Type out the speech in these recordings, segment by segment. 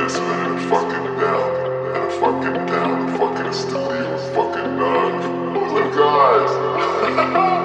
this man, fucking down, and fucking down, and fucking studio, fucking look guys.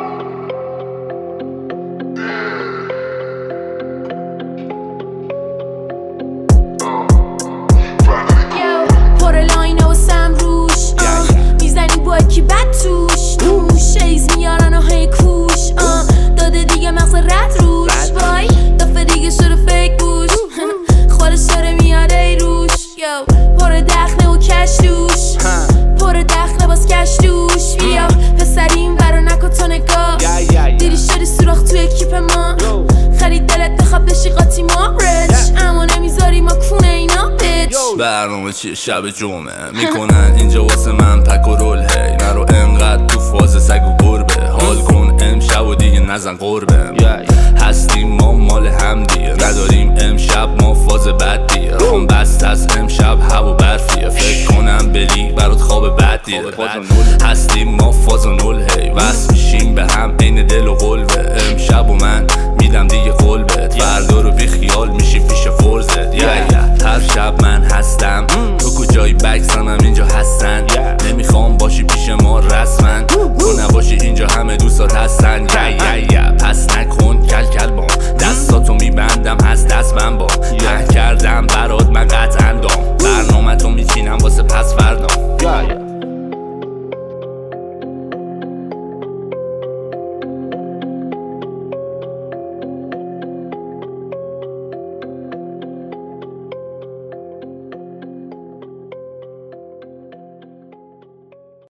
کی بد توش نوش ایز میارن و هی کوش داده دیگه مغز رد روش وای دفعه دیگه شده فیک بوش خودش داره میاره ای روش پر دخله و کش توش پر دخله باز کش توش بیا پسریم برا نکن تو نگاه دیری شدی سوراخ توی کیپ ما خرید دلت بخواب بشی قاطی ما رچ اما نمیذاری ما کونه اینا بیچ برنامه چیه شب جمعه میکنن اینجا واسه من پک و رول هی نرو انقدر تو فاز سگ و گربه حال کن امشب و دیگه نزن قربه هستیم ما مال هم دیگه نداریم امشب ما فاز بد دیگه راهم بست از امشب هوا برفیه فکر کنم بری برات خواب بد دیگه هستیم ما فاز و نول هی وصل میشیم به هم عین دل و قلبه امشب و من میدم دیگه قلبت فردا رو بی خیال میشی پیش فرزت هر شب من هستم تو کجایی بگذنم اینجا هستن نمیخوام باشی پیش ما رسمن تو نباشی اینجا همه دوستات هستن پس نکن کل بام دستاتو میبندم هست دست من با کردم برات من قطعا دام برنامه تو میچینم واسه پس فردام